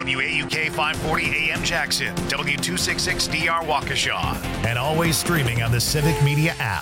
WAUK 540 AM Jackson, W266DR Waukesha, and always streaming on the Civic Media app.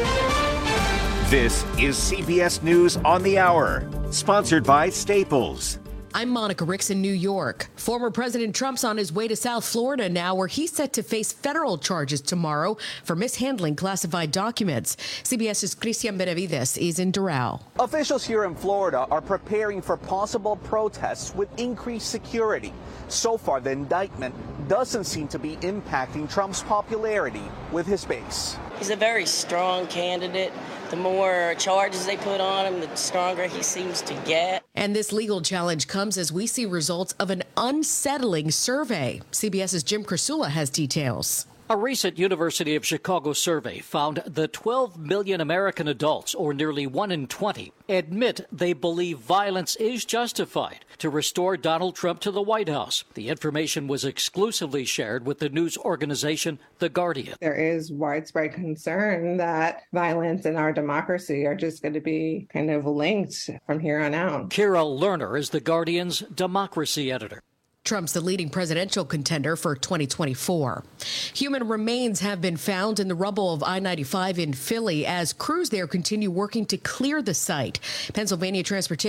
This is CBS News on the Hour, sponsored by Staples. I'm Monica Ricks in New York. Former President Trump's on his way to South Florida now, where he's set to face federal charges tomorrow for mishandling classified documents. CBS's Christian Benavides is in Doral. Officials here in Florida are preparing for possible protests with increased security. So far, the indictment doesn't seem to be impacting Trump's popularity with his base. He's a very strong candidate. The more charges they put on him, the stronger he seems to get. And this legal challenge comes as we see results of an unsettling survey. CBS's Jim Krasula has details. A recent University of Chicago survey found that 12 million American adults, or nearly 1 in 20, admit they believe violence is justified to restore Donald Trump to the White House. The information was exclusively shared with the news organization The Guardian. There is widespread concern that violence and our democracy are just going to be kind of linked from here on out. Kira Lerner is The Guardian's democracy editor. Trump's the leading presidential contender for 2024. Human remains have been found in the rubble of I-95 in Philly as crews there continue working to clear the site. Pennsylvania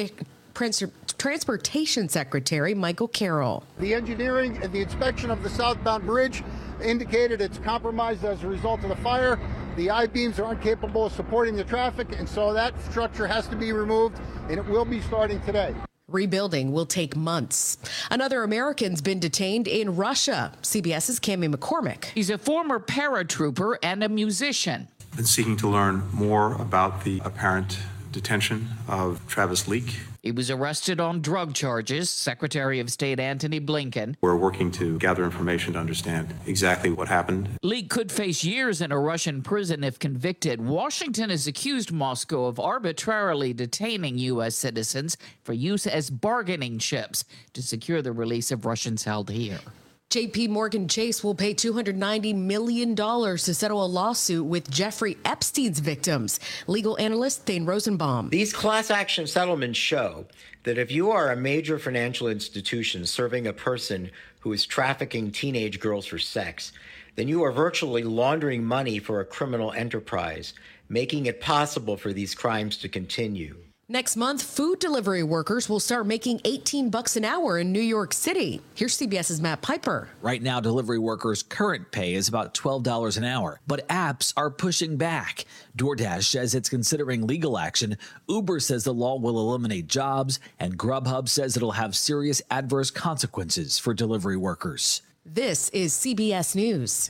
Transportation Secretary Michael Carroll. The engineering and the inspection of the southbound bridge indicated it's compromised as a result of the fire. The I-beams are incapable of supporting the traffic, and so that structure has to be removed, and it will be starting today. Rebuilding will take months. Another American's been detained in Russia. CBS's Cami McCormick. He's a former paratrooper and a musician. Been seeking to learn more about the apparent detention of Travis Leak. He was arrested on drug charges, Secretary of State Antony Blinken. We're working to gather information to understand exactly what happened. Leak could face years in a Russian prison if convicted. Washington has accused Moscow of arbitrarily detaining U.S. citizens for use as bargaining chips to secure the release of Russians held here. J.P. Morgan Chase will pay $290 million to settle a lawsuit with Jeffrey Epstein's victims. Legal analyst Thane Rosenbaum. These class action settlements show that if you are a major financial institution serving a person who is trafficking teenage girls for sex, then you are virtually laundering money for a criminal enterprise, making it possible for these crimes to continue. Next month, food delivery workers will start making $18 an hour in New York City. Here's CBS's Matt Piper. Right now, delivery workers' current pay is about $12 an hour, but apps are pushing back. DoorDash says it's considering legal action. Uber says the law will eliminate jobs, and Grubhub says it'll have serious adverse consequences for delivery workers. This is CBS News.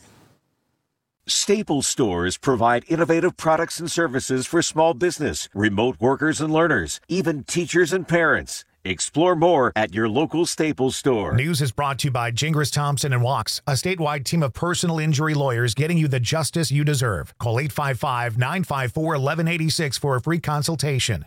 Staples stores provide innovative products and services for small business, remote workers and learners, even teachers and parents. Explore more at your local Staples store. News is brought to you by Gingras Thompson and Wachs, a statewide team of personal injury lawyers getting you the justice you deserve. Call 855-954-1186 for a free consultation.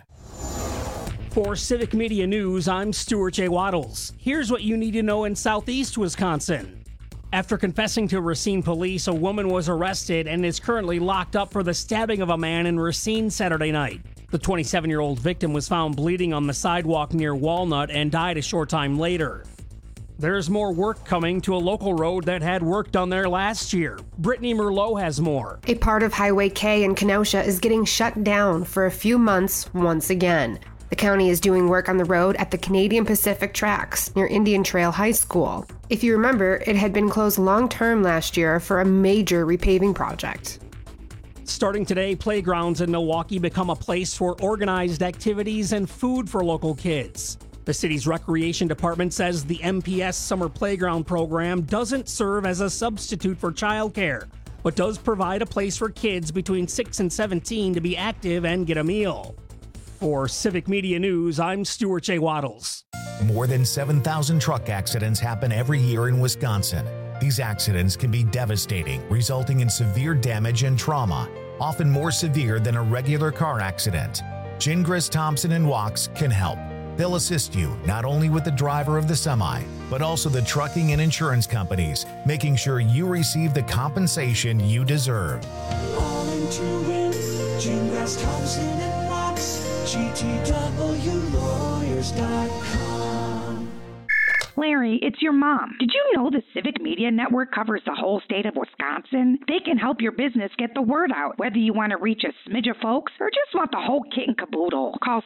For Civic Media News, I'm Stuart J. Waddles. Here's what you need to know in southeast Wisconsin. After confessing to Racine police, a woman was arrested and is currently locked up for the stabbing of a man in Racine Saturday night. The 27-year-old victim was found bleeding on the sidewalk near Walnut and died a short time later. There's more work coming to a local road that had work done there last year. Brittany Merlot has more. A part of Highway K in Kenosha is getting shut down for a few months once again. The county is doing work on the road at the Canadian Pacific Tracks near Indian Trail High School. If you remember, it had been closed long-term last year for a major repaving project. Starting today, playgrounds in Milwaukee become a place for organized activities and food for local kids. The city's recreation department says the MPS Summer Playground program doesn't serve as a substitute for childcare, but does provide a place for kids between 6 and 17 to be active and get a meal. For Civic Media News, I'm Stuart J. Waddles. More than 7,000 truck accidents happen every year in Wisconsin. These accidents can be devastating, resulting in severe damage and trauma, often more severe than a regular car accident. Gingras Thompson and Wachs can help. They'll assist you not only with the driver of the semi, but also the trucking and insurance companies, making sure you receive the compensation you deserve. All in to win, Gingras Thompson and Wachs, GTWlawyers.com. Larry, it's your mom. Did you know the Civic Media Network covers the whole state of Wisconsin? They can help your business get the word out, whether you want to reach a smidge of folks or just want the whole kit and caboodle. Call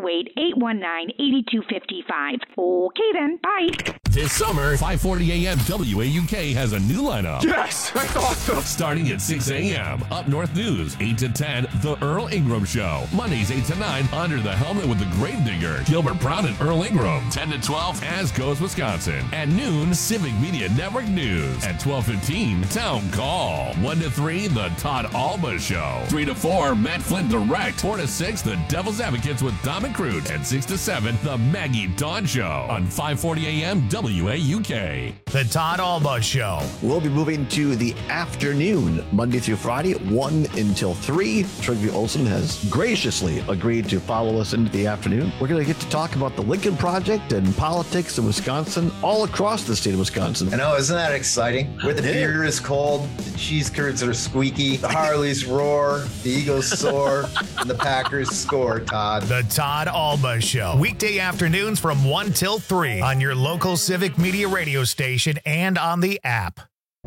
608-819-8255. Okay then, bye. This summer, 540 AM WAUK has a new lineup. Yes, that's awesome. Starting at 6 a.m. Up North News, 8 to 10, The Earl Ingram Show. Mondays, 8 to 9, Under the Helmet with the Grave Digger, Gilbert Brown and Earl Ingram. 10 to 12, As Goes Wisconsin. At noon, Civic Media Network News. At 12:15, Town Call. 1 to 3, The Todd Alba Show. 3 to 4, Matt Flynn Direct. 4 to 6, The Devil's Advocates with Dom and Crute. And 6 to 7, The Maggie Dawn Show on 540 AM WAUK. The Todd Alba Show. We'll be moving to the afternoon, Monday through Friday, 1 until 3. Trygve Olsen has graciously agreed to follow us into the afternoon. We're going to get to talk about the Lincoln Project and politics in Wisconsin, all across the state of Wisconsin. I know, isn't that exciting? Where the beer is cold, the cheese curds are squeaky, the Harleys roar, the Eagles soar, and the Packers score, Todd. The Todd Alba Show. Weekday afternoons from 1 till 3 on your local Civic Media radio station and on the app.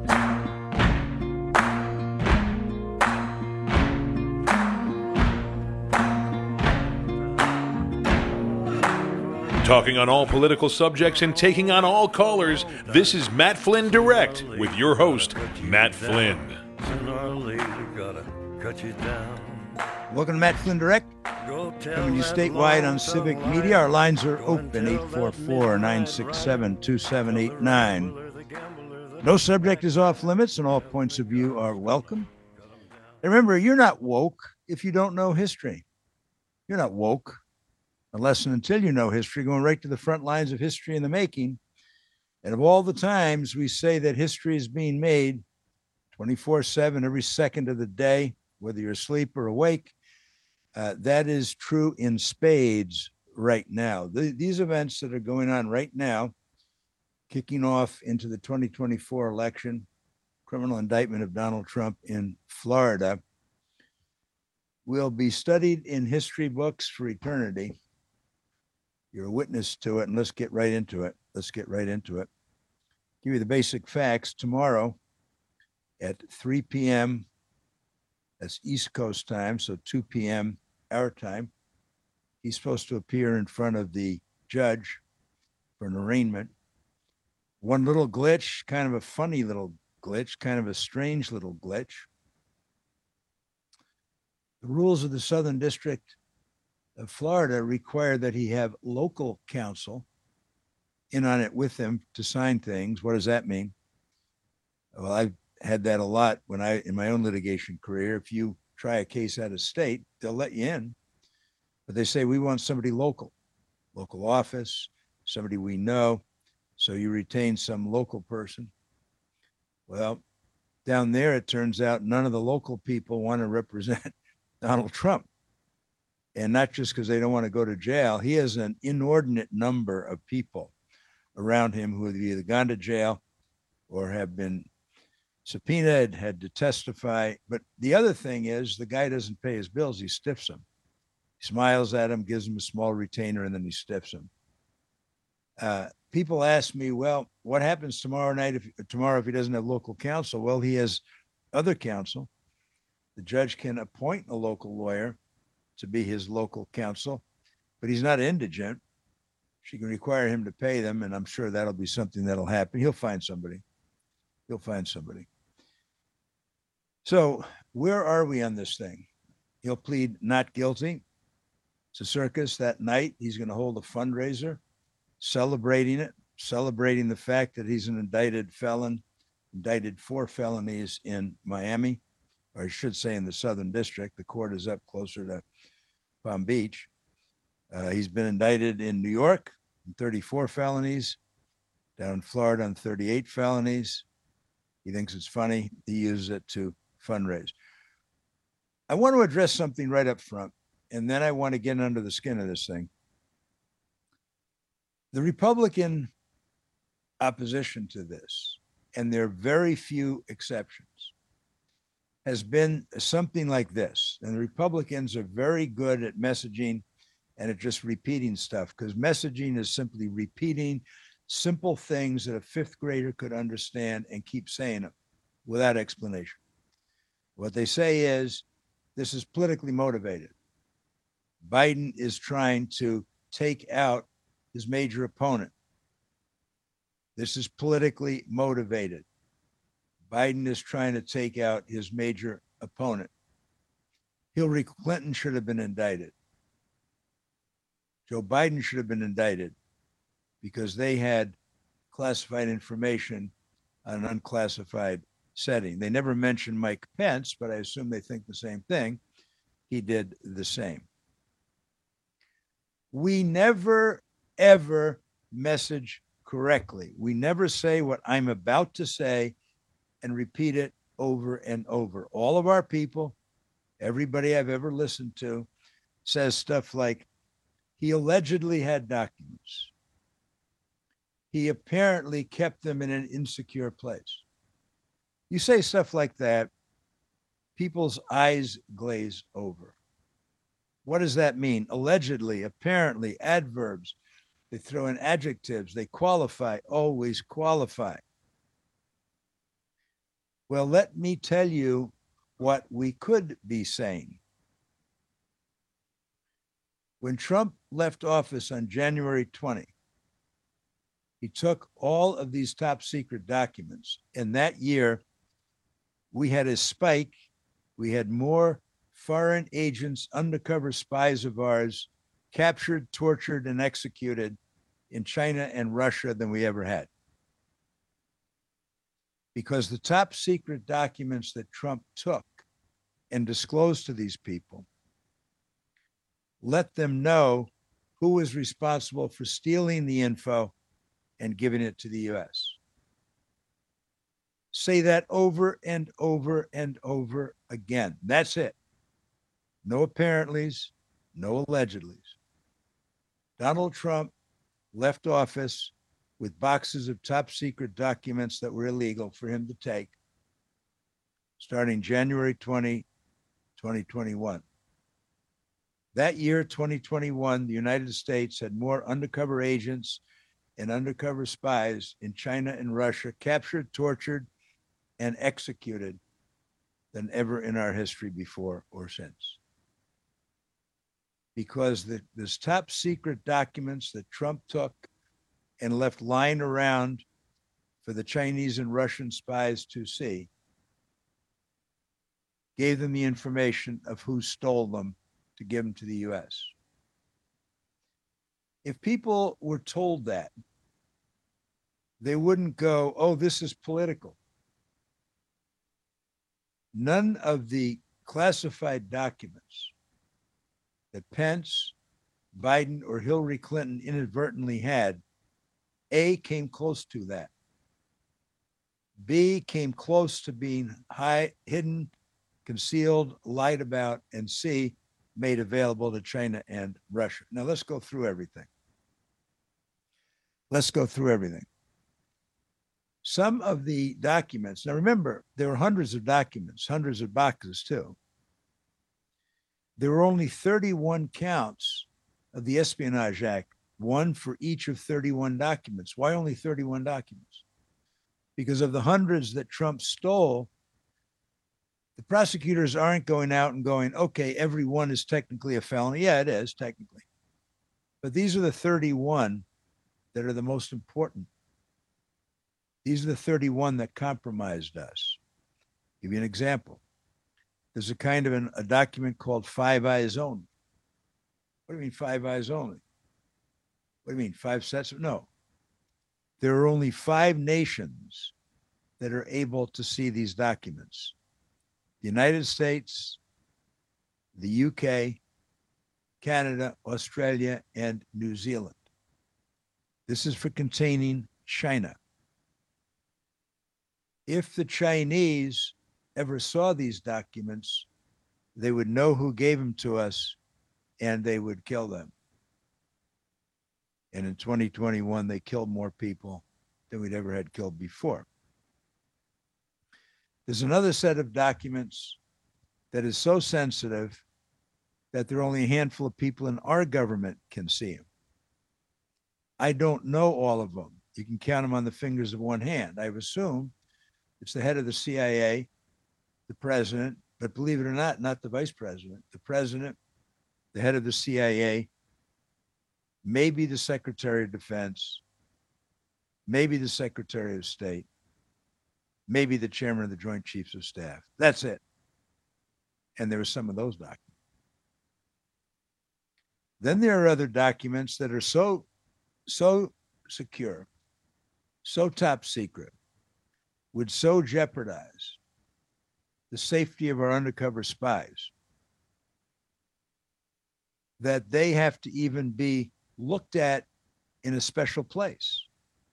Talking on all political subjects and taking on all callers, this is Matt Flynn Direct with your host, Matt Flynn. Welcome to Matt Flynn Direct, coming to you statewide on Civic Media. Our lines are open, 844-967-2789. No subject is off limits, and all points of view are welcome. And remember, you're not woke if you don't know history. You're not woke unless and until you know history, going right to the front lines of history in the making. And of all the times we say that history is being made 24/7, every second of the day, whether you're asleep or awake, that is true in spades right now. These events that are going on right now, kicking off into the 2024 election, criminal indictment of Donald Trump in Florida, will be studied in history books for eternity. You're a witness to it, and let's get right into it. Give you the basic facts. Tomorrow at 3 p.m., that's East Coast time, so 2 p.m. our time, he's supposed to appear in front of the judge for an arraignment. One little glitch, kind of a funny little glitch, kind of a strange little glitch. The rules of the Southern District of Florida require that he have local counsel in on it with him to sign things. What does that mean? Well, I've had that a lot in my own litigation career. If you try a case out of state, they'll let you in, but they say, we want somebody local office, somebody we know. So you retain some local person. Well, down there, it turns out none of the local people want to represent Donald Trump. And not just because they don't want to go to jail. He has an inordinate number of people around him who have either gone to jail or have been subpoenaed, had to testify. But the other thing is the guy doesn't pay his bills. He stiffs them. He smiles at him, gives him a small retainer, and then he stiffs him. People ask me, well, what happens tomorrow if he doesn't have local counsel? Well, he has other counsel. The judge can appoint a local lawyer to be his local counsel, but he's not indigent. She can require him to pay them, and I'm sure that'll be something that'll happen. He'll find somebody. So where are we on this thing? He'll plead not guilty. It's a circus. That night, he's going to hold a fundraiser, celebrating the fact that he's an indicted felon, indicted for felonies in Miami, or I should say in the Southern District. The court is up closer to Palm Beach. He's been indicted in New York on 34 felonies, down in Florida on 38 felonies. He thinks it's funny. He uses it to fundraise. I want to address something right up front, and then I want to get under the skin of this thing. The Republican opposition to this, and there are very few exceptions, has been something like this. And the Republicans are very good at messaging and at just repeating stuff, because messaging is simply repeating simple things that a fifth grader could understand and keep saying them without explanation. What they say is, this is politically motivated. Biden is trying to take out his major opponent. This is politically motivated. Biden is trying to take out his major opponent. Hillary Clinton should have been indicted. Joe Biden should have been indicted because they had classified information on an unclassified setting. They never mentioned Mike Pence, but I assume they think the same thing. He did the same. We never, ever message correctly. We never say what I'm about to say and repeat it over and over. All of our people, everybody I've ever listened to, says stuff like, he allegedly had documents. He apparently kept them in an insecure place. You say stuff like that, people's eyes glaze over. What does that mean? Allegedly, apparently, adverbs. They throw in adjectives. They qualify, always qualify. Well, let me tell you what we could be saying. When Trump left office on January 20, he took all of these top secret documents. And that year, we had a spike. We had more foreign agents, undercover spies of ours, captured, tortured, and executed in China and Russia than we ever had. Because the top secret documents that Trump took and disclosed to these people let them know who was responsible for stealing the info and giving it to the US. Say that over and over and over again. That's it. No apparentlys, no allegedlys. Donald Trump left office with boxes of top secret documents that were illegal for him to take starting January 20, 2021. That year, 2021, the United States had more undercover agents and undercover spies in China and Russia captured, tortured, and executed than ever in our history before or since. Because this top secret documents that Trump took and left lying around for the Chinese and Russian spies to see gave them the information of who stole them to give them to the US. If people were told that, they wouldn't go, oh, this is political. None of the classified documents that Pence, Biden, or Hillary Clinton inadvertently had, A, came close to that. B, came close to being hidden, concealed, lied about, and C, made available to China and Russia. Now let's go through everything. Let's go through everything. Some of the documents, now remember, there were hundreds of documents, hundreds of boxes too. There were only 31 counts of the Espionage Act, one for each of 31 documents. Why only 31 documents? Because of the hundreds that Trump stole, the prosecutors aren't going out and going, okay, every one is technically a felony. Yeah, it is technically. But these are the 31 that are the most important. These are the 31 that compromised us. I'll give you an example. There's a kind of a document called Five Eyes Only. What do you mean 5 eyes only? What do you mean 5 sets? No. There are only 5 nations that are able to see these documents. The United States, the UK, Canada, Australia, and New Zealand. This is for containing China. If the Chinese ever saw these documents, they would know who gave them to us and they would kill them. And in 2021, they killed more people than we'd ever had killed before. There's another set of documents that is so sensitive that there are only a handful of people in our government can see them. I don't know all of them. You can count them on the fingers of one hand. I assume it's the head of the CIA, the president, but believe it or not the vice president, the president, the head of the CIA, maybe the Secretary of Defense, maybe the Secretary of State, maybe the chairman of the Joint Chiefs of Staff. That's it. And there were some of those documents. Then there are other documents that are so secure, so top secret, would so jeopardize the safety of our undercover spies that they have to even be looked at in a special place.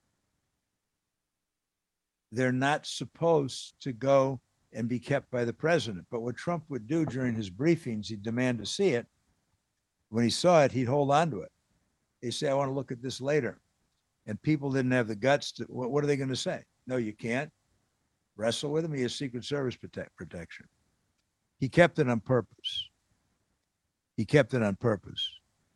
They're not supposed to go and be kept by the president. But what Trump would do during his briefings, he'd demand to see it. When he saw it, he'd hold on to it. He'd say, I want to look at this later. And people didn't have the guts to, what are they going to say? No, you can't. Wrestle with him. He has Secret Service protection. He kept it on purpose. He kept it on purpose.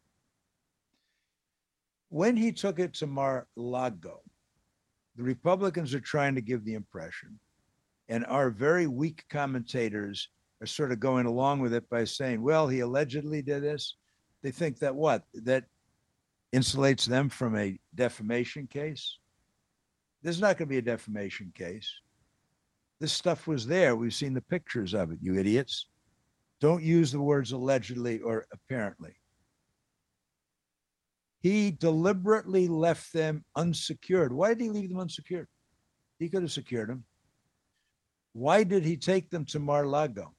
When he took it to Mar-a-Lago, the Republicans are trying to give the impression, and our very weak commentators are sort of going along with it by saying, well, he allegedly did this. They think that what? That insulates them from a defamation case? There's not going to be a defamation case. This stuff was there. We've seen the pictures of it, you idiots. Don't use the words allegedly or apparently. He deliberately left them unsecured. Why did he leave them unsecured? He could have secured them. Why did he take them to Mar-a-Lago?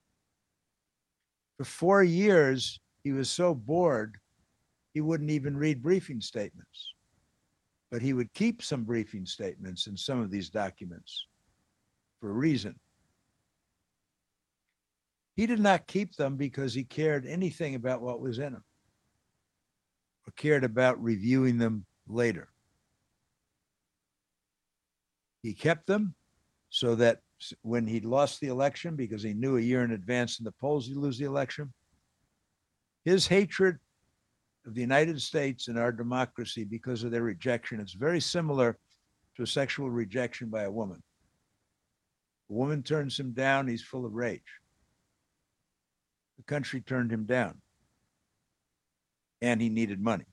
For 4 years, he was so bored, he wouldn't even read briefing statements. But he would keep some briefing statements in some of these documents for a reason. He did not keep them because he cared anything about what was in them or cared about reviewing them later. He kept them so that when he lost the election, because he knew a year in advance in the polls he'd lose the election, his hatred of the United States and our democracy because of their rejection, it's very similar to a sexual rejection by a woman. A woman turns him down, he's full of rage. The country turned him down, and he needed money.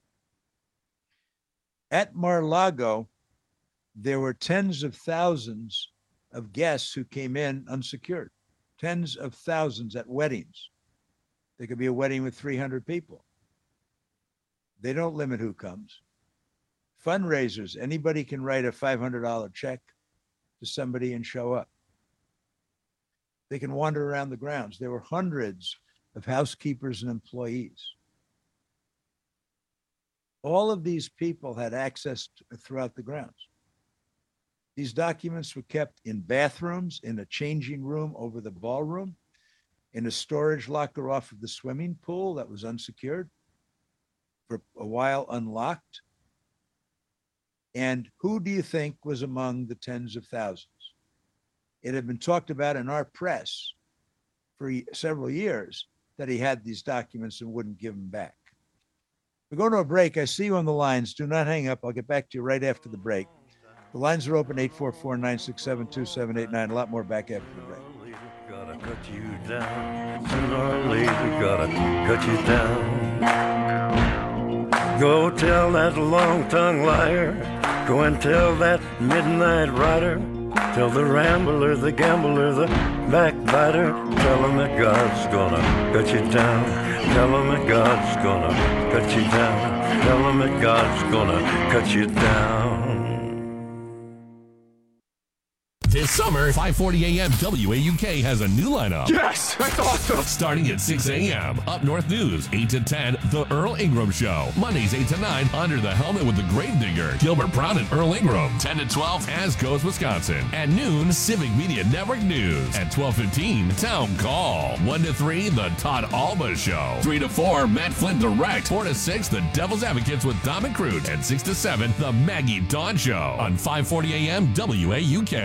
At Mar-a-Lago, there were tens of thousands of guests who came in unsecured, tens of thousands at weddings. There could be a wedding with 300 people. They don't limit who comes. Fundraisers, anybody can write a $500 check to somebody and show up. They can wander around the grounds. There were hundreds of housekeepers and employees. All of these people had access throughout the grounds. These documents were kept in bathrooms, in a changing room over the ballroom, in a storage locker off of the swimming pool that was unsecured, for a while unlocked. And who do you think was among the tens of thousands? It had been talked about in our press for several years that he had these documents and wouldn't give them back. We're going to a break. I see you on the lines. Do not hang up. I'll get back to you right after the break. The lines are open, 844-967-2789. A lot more back after the break. Gotta cut you down. Sooner or later, gotta cut you down. Go tell that long-tongued liar. Go and tell that midnight rider. Tell the rambler, the gambler, the backbiter. Tell him that God's gonna cut you down. Tell him that God's gonna cut you down. Tell him that God's gonna cut you down. This summer, 540 AM WAUK has a new lineup. Yes, that's awesome. Starting at 6 a.m., Up North News, 8 to 10, The Earl Ingram Show. Mondays, 8 to 9, Under the Helmet with the Grave Digger, Gilbert Brown and Earl Ingram. 10 to 12, As Goes Wisconsin. At noon, Civic Media Network News. At 12:15, Town Call. 1 to 3, The Todd Alba Show. 3 to 4, Matt Flynn Direct. 4 to 6, The Devil's Advocates with Dom and Crute. And 6 to 7, The Maggie Dawn Show on 540 AM WAUK.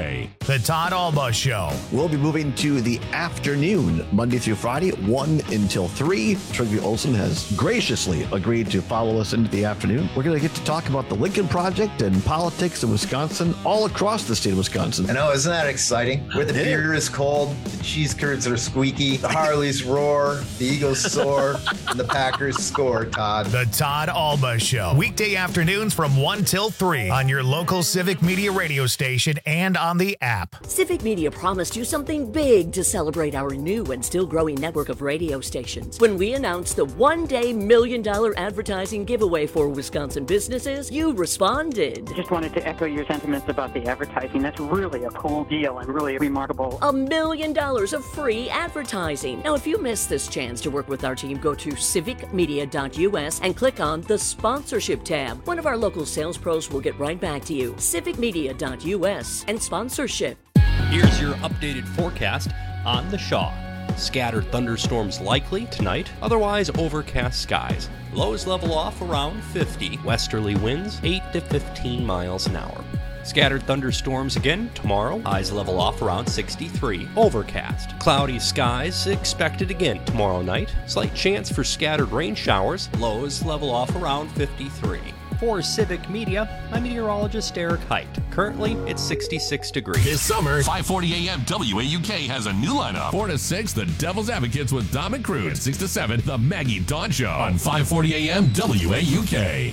The Todd Alba Show. We'll be moving to the afternoon, Monday through Friday, 1 until 3. Trygve Olsen has graciously agreed to follow us into the afternoon. We're going to get to talk about the Lincoln Project and politics in Wisconsin, all across the state of Wisconsin. I know, isn't that exciting? Where the beer is cold, the cheese curds are squeaky, the Harleys roar, the Eagles soar, and the Packers score, Todd. The Todd Alba Show. Weekday afternoons from 1 till 3 on your local Civic Media radio station and on the app. Civic Media promised you something big to celebrate our new and still growing network of radio stations. When we announced the one-day $1 million advertising giveaway for Wisconsin businesses, you responded. Just wanted to echo your sentiments about the advertising. That's really a cool deal and really remarkable. $1 million of free advertising. Now, if you missed this chance to work with our team, go to civicmedia.us and click on the sponsorship tab. One of our local sales pros will get right back to you. civicmedia.us and sponsorship. Here's your updated forecast on the Shaw. Scattered thunderstorms likely tonight, otherwise overcast skies. Lows level off around 50. Westerly winds 8 to 15 miles an hour. Scattered thunderstorms again tomorrow. Highs level off around 63. Overcast. Cloudy skies expected again tomorrow night. Slight chance for scattered rain showers. Lows level off around 53. For Civic Media, I'm meteorologist Eric Height. Currently, it's 66 degrees. This summer, 540 AM WAUK has a new lineup. 4 to 6, The Devil's Advocates with Dom and Cruz. 6 to 7, The Maggie Dawn Show on 540 AM WAUK.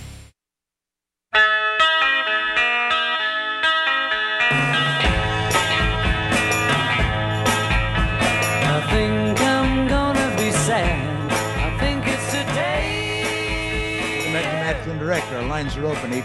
I think I'm gonna be sad. I think it's today. Matt Flynn Direct. Our lines are open,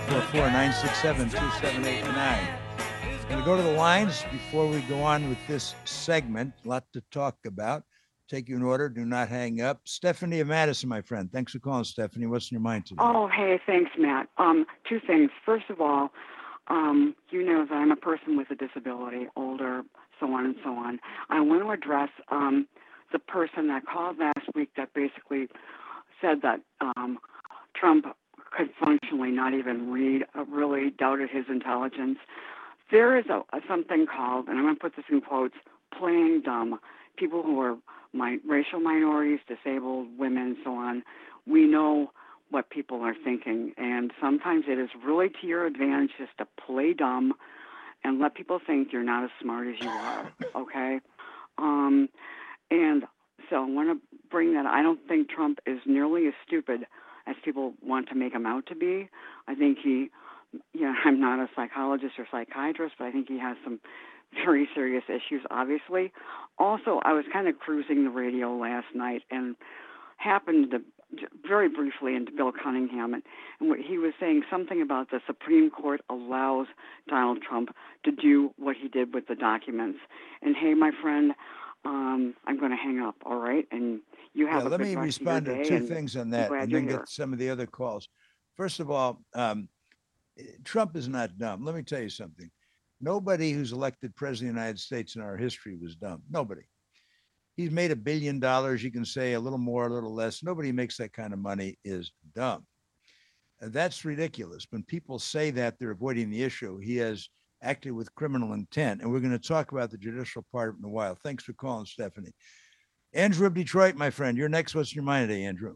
844-967-2789. Going to go to the lines before we go on with this segment. A lot to talk about. Take you in order. Do not hang up. Stephanie of Madison, my friend. Thanks for calling, Stephanie. What's in your mind today? Oh, hey, thanks, Matt. Two things. First of all, you know that I'm a person with a disability, older, so on and so on. I want to address the person that called last week that basically said that Trump could functionally not even read, really doubted his intelligence. There is something called, and I'm going to put this in quotes, playing dumb. People who are racial minorities, disabled, women, so on, we know what people are thinking. And sometimes it is really to your advantage just to play dumb and let people think you're not as smart as you are, okay? And so I want to bring that. I don't think Trump is nearly as stupid as people want to make him out to be. I think I'm not a psychologist or psychiatrist, but I think he has some very serious issues, obviously. Also, I was kind of cruising the radio last night and happened to very briefly into Bill Cunningham, and what he was saying something about the Supreme Court allows Donald Trump to do what he did with the documents. And hey, my friend, I'm going to hang up, all right? And you have a let good me rest of respond your to day, two and things on I'm that glad and you're then here. get some of the other calls. First of all, Trump is not dumb. Let me tell you something. Nobody who's elected president of the United States in our history was dumb. Nobody. He's made $1 billion. You can say a little more, a little less. Nobody who makes that kind of money is dumb. That's ridiculous. When people say that, they're avoiding the issue. He has acted with criminal intent. And we're going to talk about the judicial part in a while. Thanks for calling, Stephanie. Andrew of Detroit, my friend. You're next. What's in your mind today, Andrew?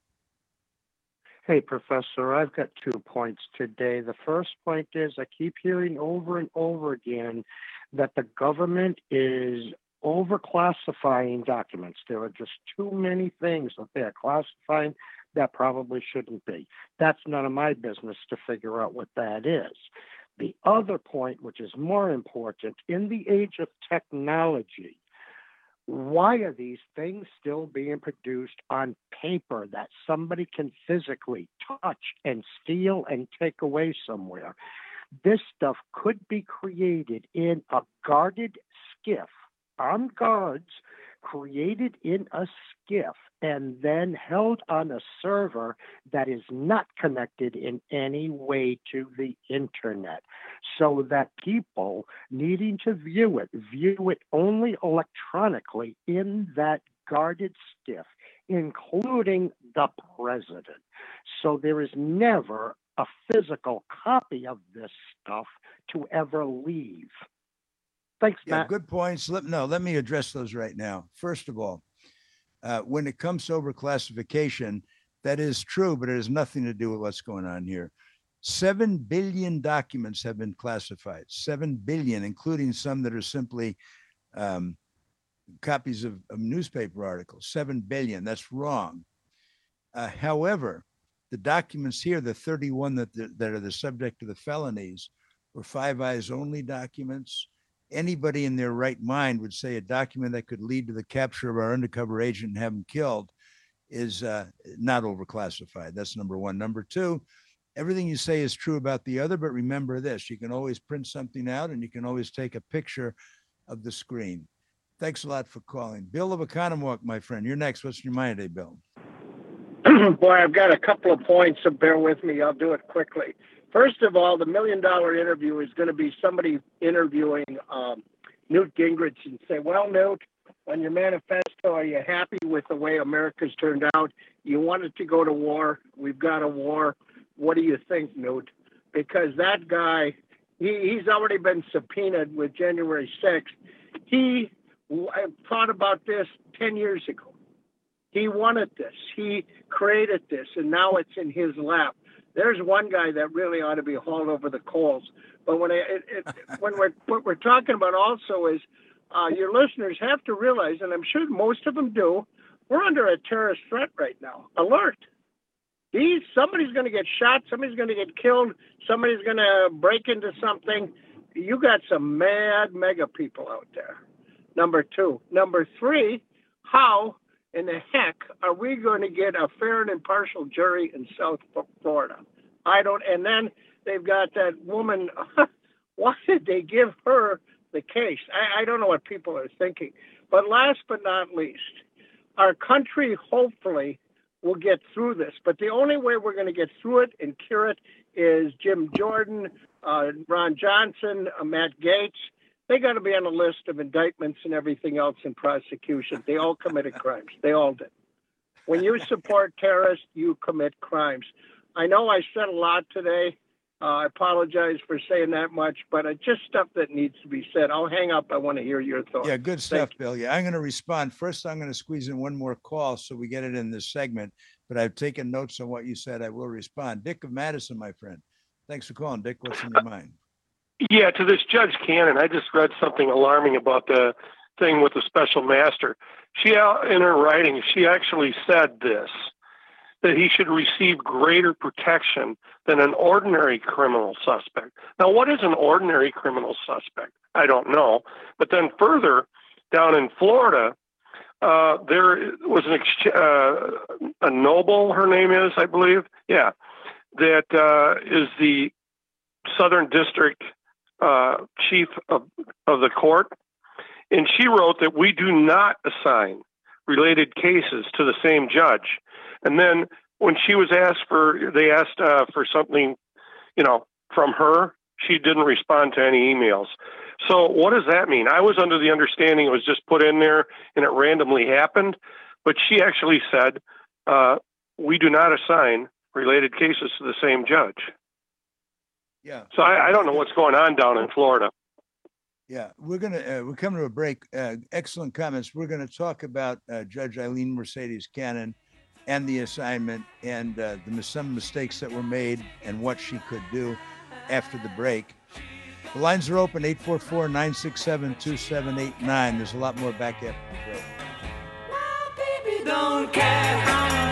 Hey, Professor, I've got 2 points today. The first point is I keep hearing over and over again that the government is overclassifying documents. There are just too many things that they are classifying that probably shouldn't be. That's none of my business to figure out what that is. The other point, which is more important, in the age of technology, why are these things still being produced on paper that somebody can physically touch and steal and take away somewhere? This stuff could be created in a guarded skiff, armed guards created in a skiff, and then held on a server that is not connected in any way to the internet, so that people needing to view it only electronically in that guarded skiff, including the president. So there is never a physical copy of this stuff to ever leave. Thanks, Yeah, Matt. good points. Let me address those right now. First of all, when it comes to overclassification, that is true, but it has nothing to do with what's going on here. 7 billion documents have been classified, 7 billion, including some that are simply copies of newspaper articles, 7 billion. That's wrong. However, the documents here, the 31 that are the subject of the felonies, were Five Eyes only documents. Anybody in their right mind would say a document that could lead to the capture of our undercover agent and have him killed is not overclassified. That's number one. Number two, everything you say is true about the other, but remember this, you can always print something out and you can always take a picture of the screen. Thanks a lot for calling. Bill of Economowoc, my friend. You're next. What's in your mind today, Bill? Boy, I've got a couple of points, so bear with me. I'll do it quickly. First of all, the $1 million interview is going to be somebody interviewing Newt Gingrich and say, well, Newt, on your manifesto, are you happy with the way America's turned out? You wanted to go to war. We've got a war. What do you think, Newt? Because that guy, he's already been subpoenaed with January 6th. He thought about this 10 years ago. He wanted this. He created this, and now it's in his lap. There's one guy that really ought to be hauled over the coals. But what we're talking about also is your listeners have to realize, and I'm sure most of them do, we're under a terrorist threat right now. Alert. Somebody's going to get shot. Somebody's going to get killed. Somebody's going to break into something. You got some mad mega people out there. Number two. Number three, how in the heck are we going to get a fair and impartial jury in South Florida? And then they've got that woman. Why did they give her the case? I don't know what people are thinking. But last but not least, our country hopefully will get through this. But the only way we're going to get through it and cure it is Jim Jordan, Ron Johnson, Matt Gaetz. They got to be on a list of indictments and everything else in prosecution. They all committed crimes. They all did. When you support terrorists, you commit crimes. I know I said a lot today. I apologize for saying that much, but it's just stuff that needs to be said. I'll hang up. I want to hear your thoughts. Yeah, good stuff, Bill. Yeah, I'm going to respond. First, I'm going to squeeze in one more call so we get it in this segment, but I've taken notes on what you said. I will respond. Dick of Madison, my friend. Thanks for calling, Dick. What's in your mind? Yeah, to this Judge Cannon, I just read something alarming about the thing with the special master. In her writing, she actually said this, that he should receive greater protection than an ordinary criminal suspect. Now, what is an ordinary criminal suspect? I don't know. But then further, down in Florida, there was a Noble, her name is, I believe. Yeah, that is the Southern District chief of the court. And she wrote that we do not assign related cases to the same judge. And then when she was they asked for something, from her, she didn't respond to any emails. So what does that mean? I was under the understanding it was just put in there and it randomly happened, but she actually said, we do not assign related cases to the same judge. Yeah. So I don't know what's going on down in Florida. Yeah, we're coming to a break. Excellent comments. We're going to talk about Judge Eileen Mercedes Cannon and the assignment and some mistakes that were made and what she could do after the break. The lines are open, 844-967-2789. There's a lot more back after the break. My baby don't care.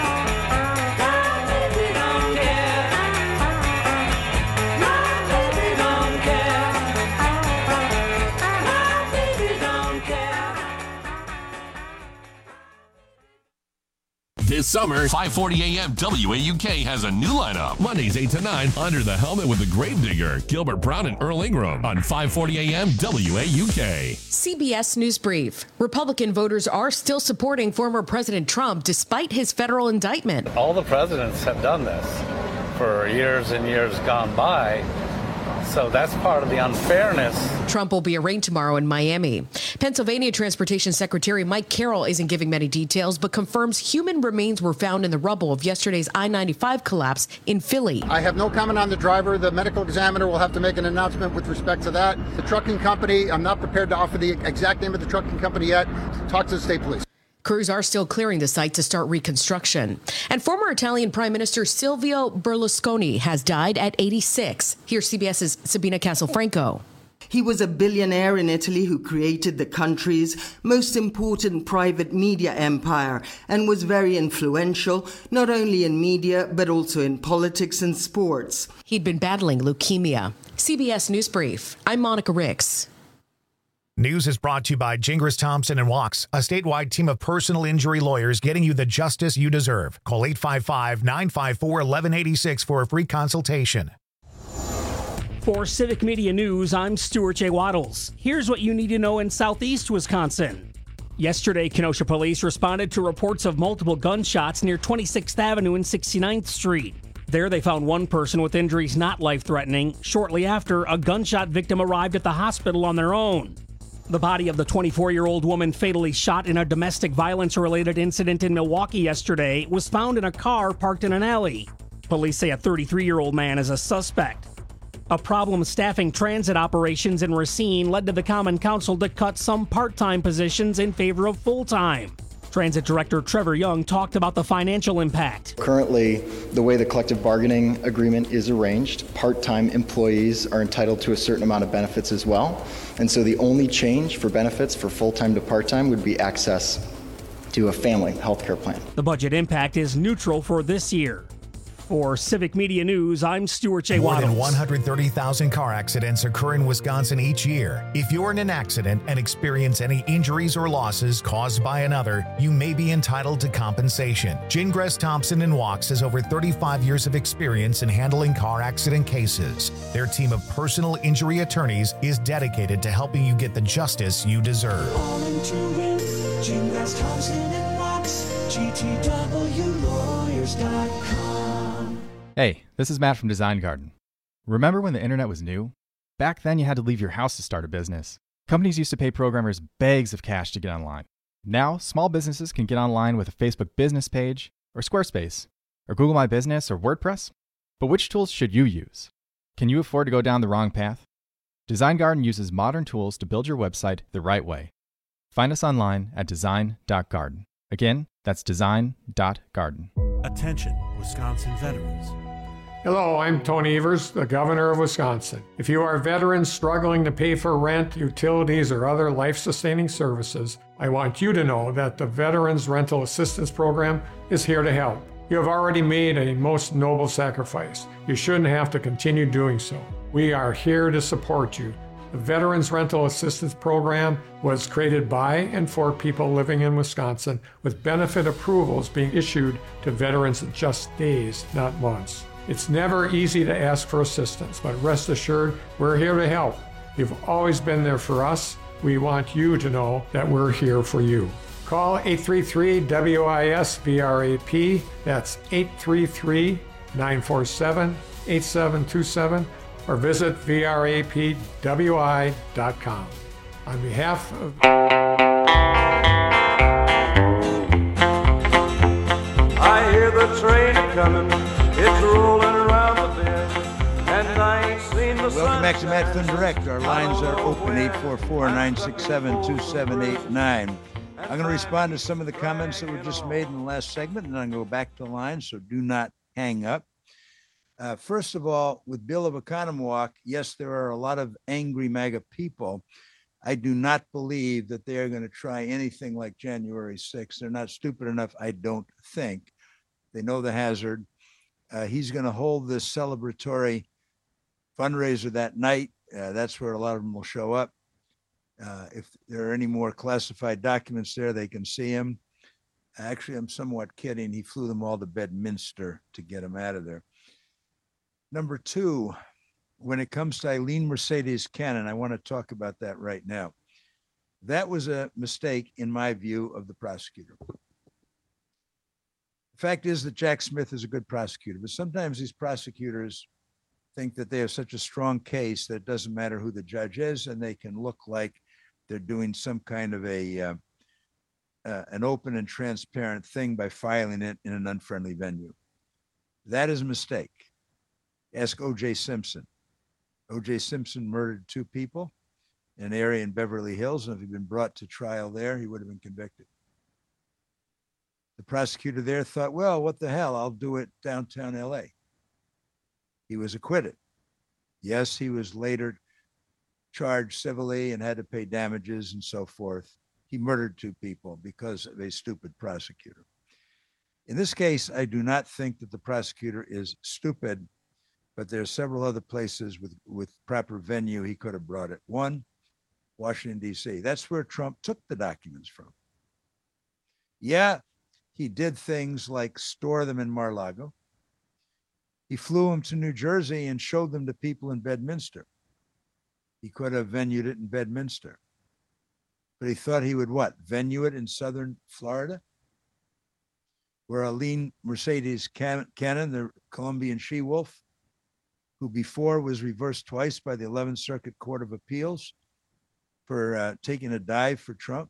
This summer, 540 AM WAUK has a new lineup. Mondays 8 to 9, Under the Helmet with the Gravedigger, Gilbert Brown and Earl Ingram on 540 AM WAUK. CBS News Brief. Republican voters are still supporting former President Trump despite his federal indictment. All the presidents have done this for years and years gone by. So that's part of the unfairness. Trump will be arraigned tomorrow in Miami. Pennsylvania Transportation Secretary Mike Carroll isn't giving many details, but confirms human remains were found in the rubble of yesterday's I-95 collapse in Philly. I have no comment on the driver. The medical examiner will have to make an announcement with respect to that. The trucking company, I'm not prepared to offer the exact name of the trucking company yet. Talk to the state police. Crews are still clearing the site to start reconstruction. And former Italian Prime Minister Silvio Berlusconi has died at 86. Here's CBS's Sabina Castelfranco. He was a billionaire in Italy who created the country's most important private media empire and was very influential, not only in media, but also in politics and sports. He'd been battling leukemia. CBS News Brief. I'm Monica Ricks. News is brought to you by Gingras Thompson and Wachs, a statewide team of personal injury lawyers getting you the justice you deserve. Call 855-954-1186 for a free consultation. For Civic Media News, I'm Stuart J. Waddles. Here's what you need to know in southeast Wisconsin. Yesterday, Kenosha police responded to reports of multiple gunshots near 26th Avenue and 69th Street. There, they found one person with injuries not life-threatening. Shortly after, a gunshot victim arrived at the hospital on their own. The body of the 24-year-old woman fatally shot in a domestic violence-related incident in Milwaukee yesterday was found in a car parked in an alley. Police say a 33-year-old man is a suspect. A problem staffing transit operations in Racine led to the Common Council to cut some part-time positions in favor of full-time. Transit Director Trevor Young talked about the financial impact. Currently, the way the collective bargaining agreement is arranged, part-time employees are entitled to a certain amount of benefits as well. And so the only change for benefits for full-time to part-time would be access to a family health care plan. The budget impact is neutral for this year. For Civic Media News, I'm Stuart J. Waddles. More than 130,000 car accidents occur in Wisconsin each year. If you're in an accident and experience any injuries or losses caused by another, you may be entitled to compensation. Gingras Thompson and Wachs has over 35 years of experience in handling car accident cases. Their team of personal injury attorneys is dedicated to helping you get the justice you deserve. All into it, Gingras Thompson and Wachs, GTWlawyers.com. Hey, this is Matt from Design Garden. Remember when the internet was new? Back then you had to leave your house to start a business. Companies used to pay programmers bags of cash to get online. Now, small businesses can get online with a Facebook business page, or Squarespace, or Google My Business, or WordPress. But which tools should you use? Can you afford to go down the wrong path? Design Garden uses modern tools to build your website the right way. Find us online at design.garden. Again, that's design.garden. Attention, Wisconsin veterans. Hello, I'm Tony Evers, the Governor of Wisconsin. If you are veterans struggling to pay for rent, utilities, or other life-sustaining services, I want you to know that the Veterans Rental Assistance Program is here to help. You have already made a most noble sacrifice. You shouldn't have to continue doing so. We are here to support you. The Veterans Rental Assistance Program was created by and for people living in Wisconsin, with benefit approvals being issued to veterans in just days, not months. It's never easy to ask for assistance, but rest assured, we're here to help. You've always been there for us. We want you to know that we're here for you. Call 833-WIS-VRAP. That's 833-947-8727. or visit vrapwi.com. On behalf of I hear the train coming, it's rolling around the bend, and I ain't seen the sun. Welcome back to Matt Flynn Direct. Our lines are open, 844-967-2789. I'm going to respond to some of the comments that were just made in the last segment, and then I'm going to go back to the line, so do not hang up. First of all, with Bill of Oconomowoc, yes, there are a lot of angry MAGA people. I do not believe that they are going to try anything like January 6th. They're not stupid enough, I don't think. They know the hazard. He's going to hold this celebratory fundraiser that night. That's where a lot of them will show up. If there are any more classified documents there, they can see him. Actually, I'm somewhat kidding. He flew them all to Bedminster to get him out of there. Number two, when it comes to Eileen Mercedes Cannon, I want to talk about that right now. That was a mistake, in my view, of the prosecutor. The fact is that Jack Smith is a good prosecutor, but sometimes these prosecutors think that they have such a strong case that it doesn't matter who the judge is, and they can look like they're doing some kind of an open and transparent thing by filing it in an unfriendly venue. That is a mistake. Ask O.J. Simpson. O.J. Simpson murdered 2 people in an area in Beverly Hills, and if he'd been brought to trial there, he would have been convicted. The prosecutor there thought, well, what the hell, I'll do it downtown LA. He was acquitted. Yes, he was later charged civilly and had to pay damages and so forth. He murdered 2 people because of a stupid prosecutor. In this case, I do not think that the prosecutor is stupid, but there are several other places with proper venue he could have brought it. One, Washington, D.C. That's where Trump took the documents from. Yeah, he did things like store them in Mar-a-Lago. He flew them to New Jersey and showed them to people in Bedminster. He could have venued it in Bedminster. But he thought he would what? Venue it in southern Florida? Where Eileen Mercedes Cannon, the Colombian she-wolf, who before was reversed twice by the 11th Circuit Court of Appeals for taking a dive for Trump.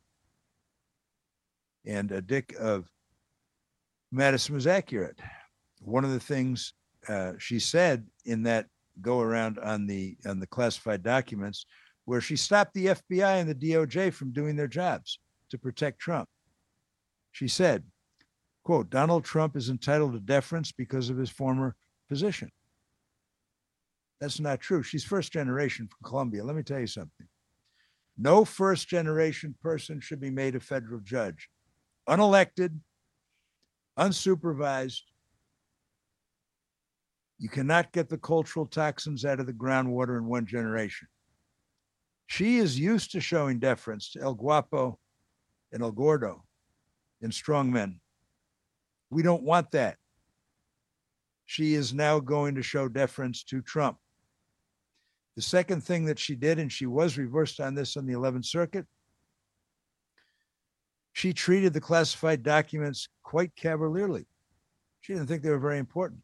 And Dick of Madison was accurate. One of the things she said in that go around on the classified documents, where she stopped the FBI and the DOJ from doing their jobs to protect Trump. She said, quote, Donald Trump is entitled to deference because of his former position. That's not true. She's first generation from Colombia. Let me tell you something. No first generation person should be made a federal judge. Unelected, unsupervised. You cannot get the cultural toxins out of the groundwater in one generation. She is used to showing deference to El Guapo and El Gordo and strong men. We don't want that. She is now going to show deference to Trump. The second thing that she did, and she was reversed on this on the 11th Circuit, she treated the classified documents quite cavalierly. She didn't think they were very important.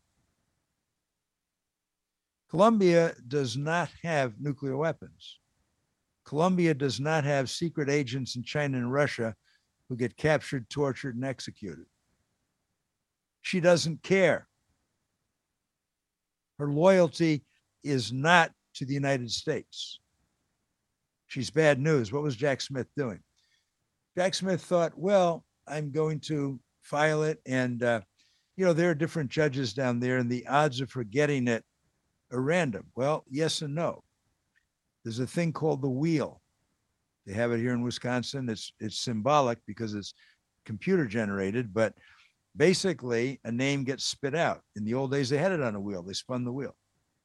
Colombia does not have nuclear weapons. Colombia does not have secret agents in China and Russia who get captured, tortured, and executed. She doesn't care. Her loyalty is not to the United States. She's bad news. What was Jack Smith doing? Jack Smith thought, well, I'm going to file it. And, there are different judges down there, and the odds of her getting it are random. Well, yes and no. There's a thing called the wheel. They have it here in Wisconsin. It's symbolic because it's computer generated, but basically a name gets spit out. In the old days, they had it on a wheel. They spun the wheel.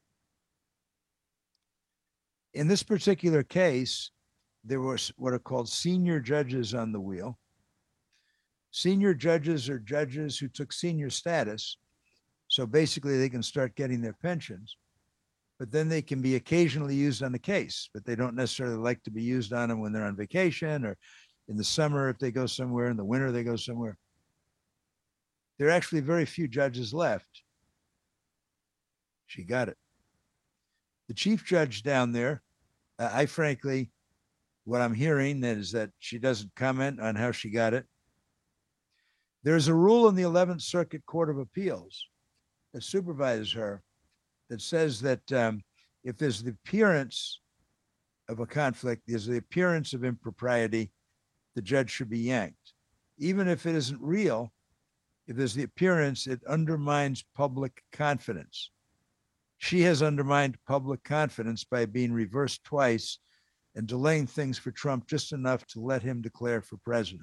In this particular case, there were what are called senior judges on the wheel. Senior judges are judges who took senior status. So basically they can start getting their pensions, but then they can be occasionally used on the case, but they don't necessarily like to be used on them when they're on vacation or in the summer if they go somewhere, in the winter they go somewhere. There are actually very few judges left. She got it. The chief judge down there, I frankly, what I'm hearing is that she doesn't comment on how she got it. There's a rule in the 11th Circuit Court of Appeals that supervises her that says that if there's the appearance of a conflict, there's the appearance of impropriety, the judge should be yanked. Even if it isn't real, if there's the appearance, it undermines public confidence. She has undermined public confidence by being reversed twice and delaying things for Trump just enough to let him declare for president.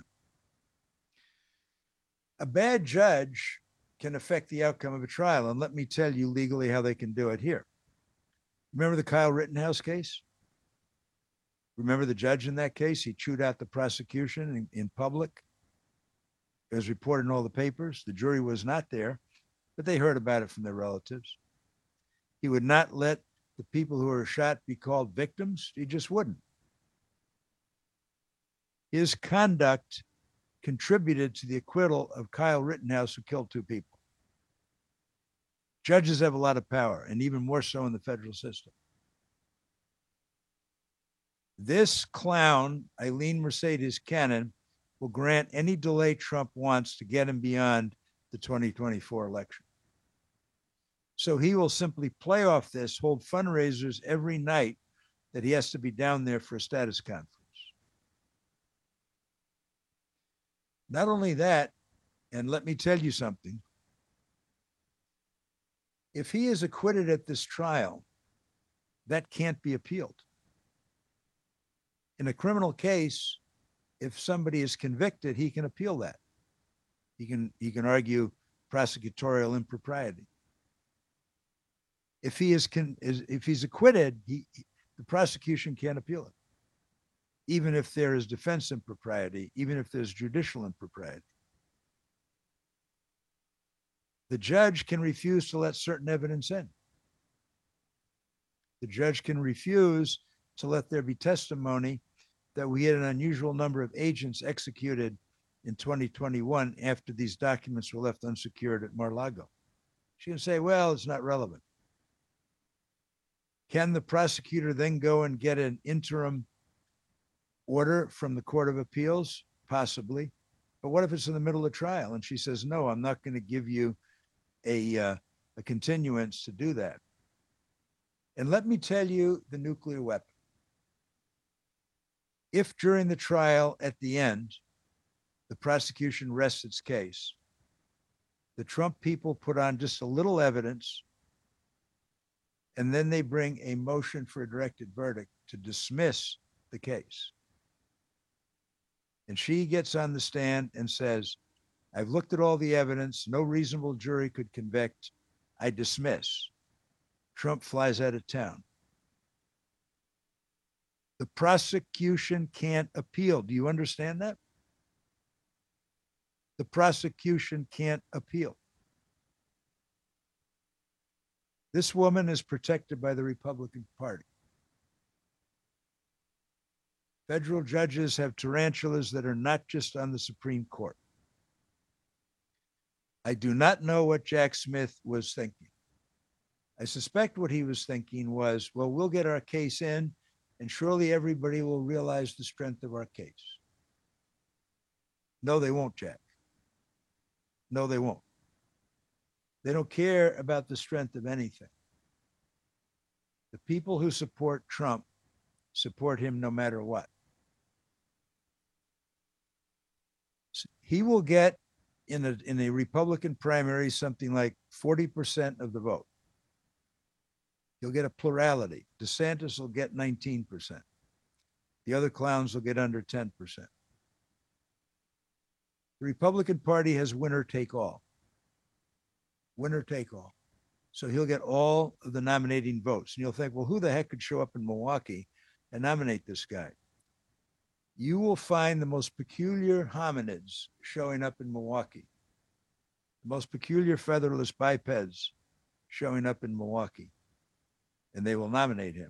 A bad judge can affect the outcome of a trial, and let me tell you legally how they can do it here. Remember the Kyle Rittenhouse case? Remember the judge in that case? He chewed out the prosecution in public. It was reported in all the papers. The jury was not there, but they heard about it from their relatives. He would not let the people who were shot be called victims. He just wouldn't. His conduct contributed to the acquittal of Kyle Rittenhouse, who killed 2 people. Judges have a lot of power, and even more so in the federal system. This clown, Eileen Mercedes Cannon, will grant any delay Trump wants to get him beyond the 2024 election. So he will simply play off this, hold fundraisers every night that he has to be down there for a status conference. Not only that, and let me tell you something, if he is acquitted at this trial, that can't be appealed. In a criminal case, if somebody is convicted, he can appeal that. He can argue prosecutorial impropriety. If he's acquitted, the prosecution can't appeal it, even if there is defense impropriety, even if there's judicial impropriety. The judge can refuse to let certain evidence in. The judge can refuse to let there be testimony that we had an unusual number of agents executed in 2021 after these documents were left unsecured at Mar-a-Lago. She can say, well, it's not relevant. Can the prosecutor then go and get an interim order from the Court of Appeals? Possibly. But what if it's in the middle of trial and she says, no, I'm not going to give you a continuance to do that? And let me tell you the nuclear weapon. If during the trial at the end, the prosecution rests its case, the Trump people put on just a little evidence, and then they bring a motion for a directed verdict to dismiss the case. And she gets on the stand and says, I've looked at all the evidence. No reasonable jury could convict. I dismiss. Trump flies out of town. The prosecution can't appeal. Do you understand that? The prosecution can't appeal. This woman is protected by the Republican Party. Federal judges have tarantulas that are not just on the Supreme Court. I do not know what Jack Smith was thinking. I suspect what he was thinking was, well, we'll get our case in, and surely everybody will realize the strength of our case. No, they won't, Jack. No, they won't. They don't care about the strength of anything. The people who support Trump support him no matter what. He will get in a Republican primary something like 40% of the vote. He'll get a plurality. DeSantis will get 19%. The other clowns will get under 10%. The Republican Party has winner take all. Winner take all. So he'll get all of the nominating votes. And you'll think, well, who the heck could show up in Milwaukee and nominate this guy? You will find the most peculiar hominids showing up in Milwaukee. The most peculiar featherless bipeds showing up in Milwaukee. And they will nominate him.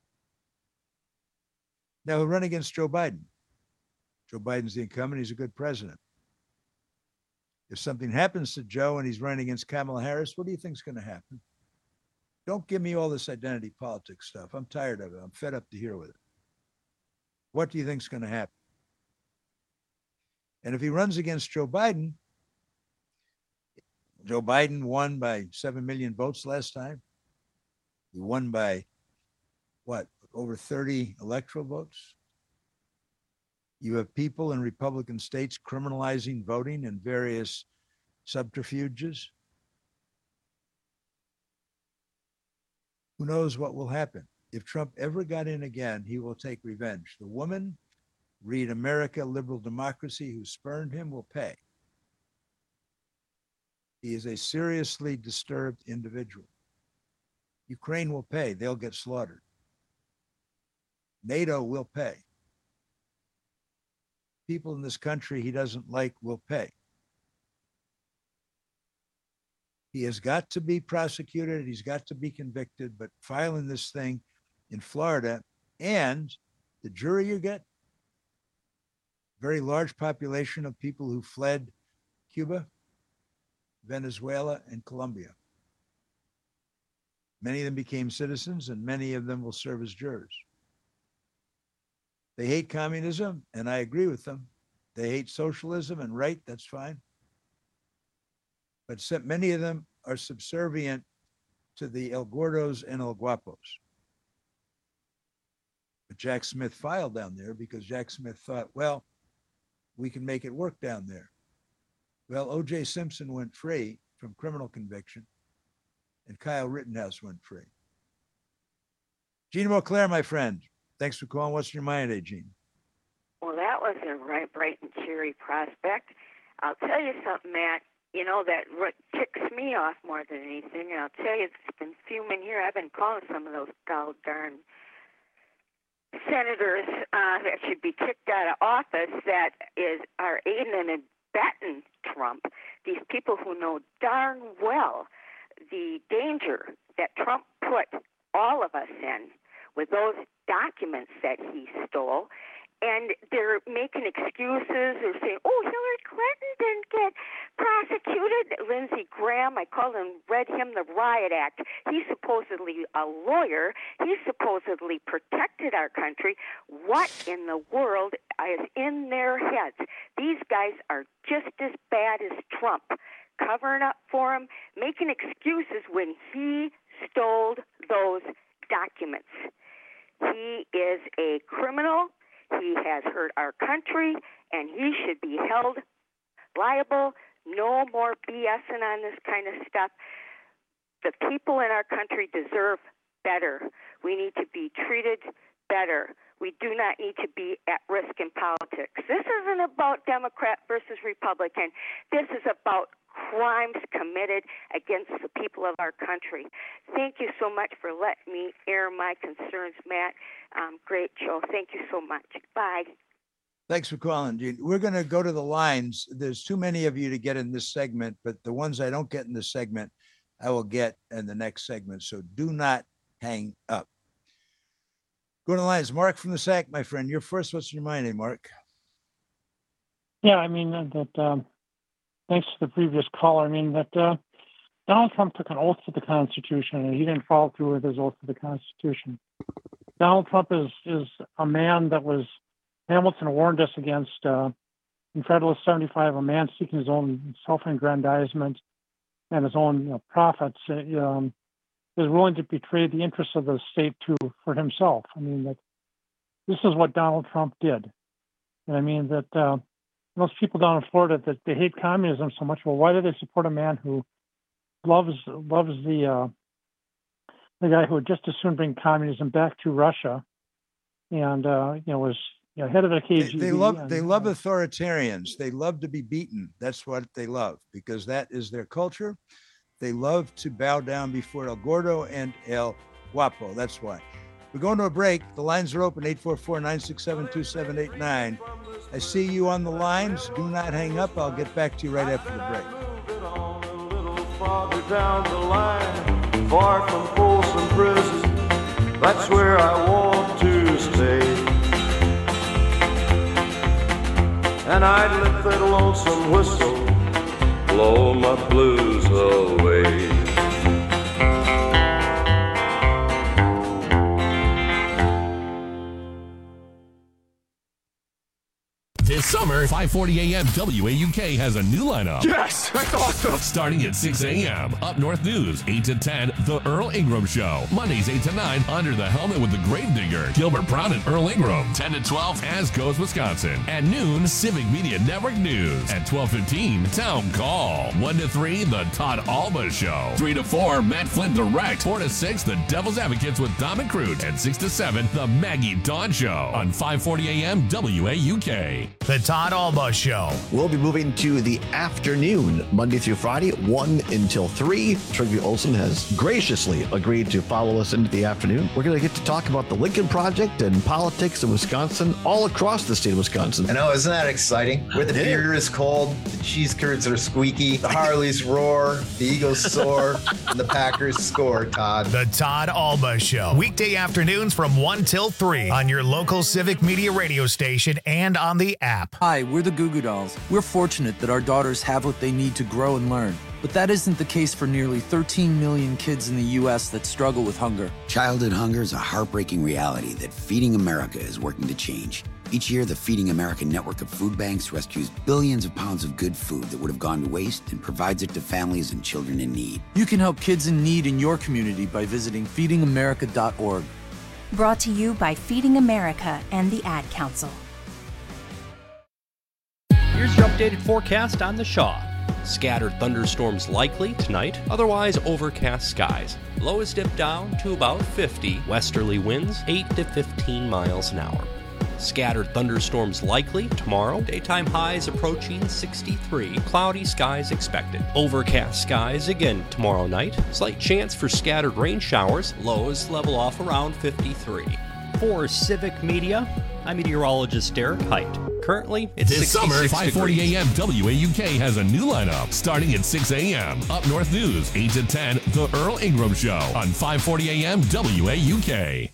Now he'll run against Joe Biden. Joe Biden's the incumbent. He's a good president. If something happens to Joe and he's running against Kamala Harris, what do you think is going to happen? Don't give me all this identity politics stuff. I'm tired of it. I'm fed up to here with it. What do you think is going to happen? And if he runs against Joe Biden won by 7 million votes last time. He won by, what, over 30 electoral votes? You have people in Republican states criminalizing voting in various subterfuges. Who knows what will happen? If Trump ever got in again, he will take revenge. The woman, read America, Liberal Democracy, who spurned him will pay. He is a seriously disturbed individual. Ukraine will pay. They'll get slaughtered. NATO will pay. People in this country he doesn't like will pay. He has got to be prosecuted. He's got to be convicted. But filing this thing in Florida and the jury you get, very large population of people who fled Cuba, Venezuela, and Colombia. Many of them became citizens, and many of them will serve as jurors. They hate communism, and I agree with them. They hate socialism, and right, that's fine. But many of them are subservient to the El Gordos and El Guapos. But Jack Smith filed down there because Jack Smith thought, well, we can make it work down there. Well, O.J. Simpson went free from criminal conviction, and Kyle Rittenhouse went free. Gene Mauclair, my friend, thanks for calling. What's in your mind today, Gene? Well, that was a bright and cheery prospect. I'll tell you something, Matt. You know, that ticks me off more than anything. And I'll tell you, it's been fuming here. I've been calling some of those darn senators that should be kicked out of office that are aiding and abetting Trump. These people who know darn well the danger that Trump put all of us in with those documents that he stole. And they're making excuses. They're saying, oh, Hillary Clinton didn't get prosecuted. Lindsey Graham, read him the Riot Act. He's supposedly a lawyer. He supposedly protected our country. What in the world is in their heads? These guys are just as bad as Trump, covering up for him, making excuses when he stole those documents. He is a criminal. He has hurt our country, and he should be held liable. No more BSing on this kind of stuff. The people in our country deserve better. We need to be treated better. We do not need to be at risk in politics. This isn't about Democrat versus Republican. This is about crimes committed against the people of our country. Thank you so much for letting me air my concerns, Matt. Great show. Thank you so much. Bye. Thanks for calling, Gene. We're going to go to the lines. There's too many of you to get in this segment, but the ones I don't get in this segment, I will get in the next segment. So do not hang up. Go to the lines. Mark from the SAC, my friend. You're first. What's in your mind, Mark? Yeah, I mean, thanks to the previous caller. I mean, Donald Trump took an oath to the Constitution, and he didn't follow through with his oath to the Constitution. Donald Trump is a man that was, Hamilton warned us against, in Federalist 75, a man seeking his own self-aggrandizement and his own profits, is willing to betray the interests of the state for himself. I mean, this is what Donald Trump did. And I mean, those people down in Florida that they hate communism so much. Well, why do they support a man who loves the guy who would just as soon bring communism back to Russia, and was head of the KGB? They love authoritarians. They love to be beaten. That's what they love, because that is their culture. They love to bow down before El Gordo and El Guapo. That's why. We're going to a break. The lines are open, 844-967-2789. I see you on the lines. Do not hang up. I'll get back to you right after the break. Farther down the line, far from Folsom Prison, that's where I want to stay. And I'd let that lonesome whistle blow my blues away. This summer, 540 AM WAUK has a new lineup. Yes, that's awesome. Starting at 6 a.m., Up North News, 8 to 10, The Earl Ingram Show. Mondays, 8 to 9, Under the Helmet with the Gravedigger, Gilbert Brown and Earl Ingram. 10 to 12, As Goes Wisconsin. At noon, Civic Media Network News. At 12:15, Town Call. 1 to 3, The Todd Alba Show. 3 to 4, Matt Flynn Direct. 4 to 6, The Devil's Advocates with Dom and Crute. And 6 to 7, The Maggie Dawn Show on 540 AM WAUK. The Todd Alba Show. We'll be moving to the afternoon, Monday through Friday, 1 until 3. Trygve Olsen has graciously agreed to follow us into the afternoon. We're going to get to talk about the Lincoln Project and politics in Wisconsin, all across the state of Wisconsin. I know, isn't that exciting? Where the beer is cold, the cheese curds are squeaky, the Harleys roar, the Eagles soar, and the Packers score, Todd. The Todd Alba Show. Weekday afternoons from 1 till 3 on your local Civic Media radio station and on the app. Hi, we're the Goo Goo Dolls. We're fortunate that our daughters have what they need to grow and learn. But that isn't the case for nearly 13 million kids in the U.S. that struggle with hunger. Childhood hunger is a heartbreaking reality that Feeding America is working to change. Each year, the Feeding America network of food banks rescues billions of pounds of good food that would have gone to waste and provides it to families and children in need. You can help kids in need in your community by visiting feedingamerica.org. Brought to you by Feeding America and the Ad Council. Here's your updated forecast on the Shaw. Scattered thunderstorms likely tonight, otherwise overcast skies. Lows dip down to about 50, westerly winds 8 to 15 miles an hour. Scattered thunderstorms likely tomorrow, daytime highs approaching 63, cloudy skies expected. Overcast skies again tomorrow night, slight chance for scattered rain showers, lows level off around 53. For Civic Media, I'm meteorologist Derek Height. Currently, it's this summer, 540 degrees. AM WAUK has a new lineup starting at 6 a.m. Up North News, 8 to 10, The Earl Ingram Show on 540 AM WAUK.